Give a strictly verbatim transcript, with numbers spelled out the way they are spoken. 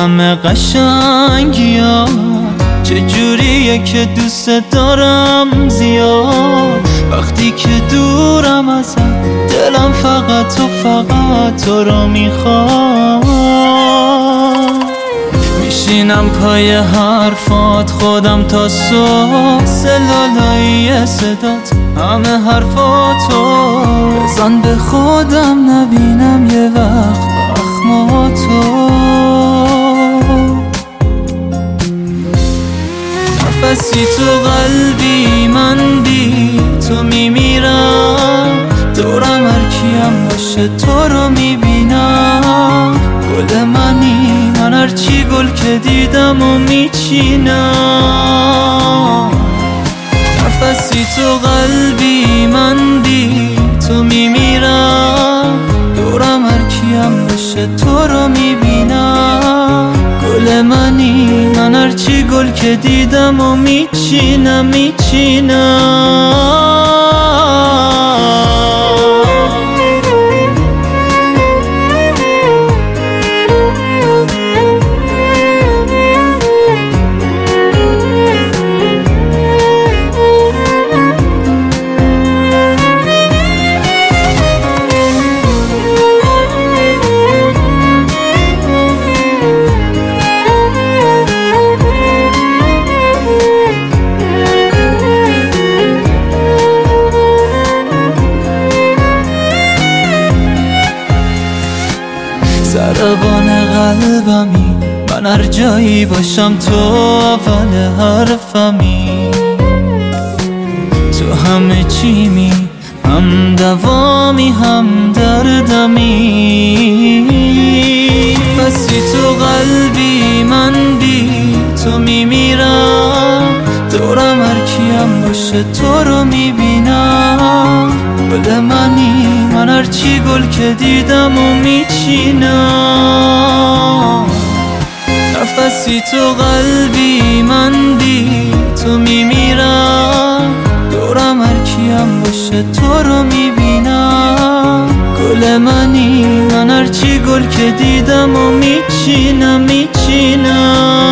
همه قشنگی ها، چجوریه که دوست دارم زیاد. وقتی که دورم ازت دلم فقط و فقط تو رو میخواد. میشینم پای حرفات خودم تا صبح، سلالایی صدات همه حرفاتو بزن به خودم نبینم یه وقت اخماتو. نفسی تو قلبی من بی تو میمیرم، دورم هر کیم باشه تو رو میبینم. گل منی من هرچی گل که دیدم و میچینم. نفسی تو قلبی من بی تو میمیرم، دورم هر کیم باشه تو رو میبینم. گل منی من هرچی گل که دیدم و میچینم میچینم. ضربان قلبمی من هر جایی باشم تو اول حرفمی. تو همه چیمی هم دوامی هم دردمی. پسی تو قلبی من بی تو میمیرم، دورم هر کیم باشه تو رو میبینم. گل منی من هرچی گل که دیدم و میچینم. نفسی تو قلبی من بی تو میمیرم، دورم هر کیم باشه تو رو میبینم. گل منی من هرچی گل که دیدم و میچینم میچینم.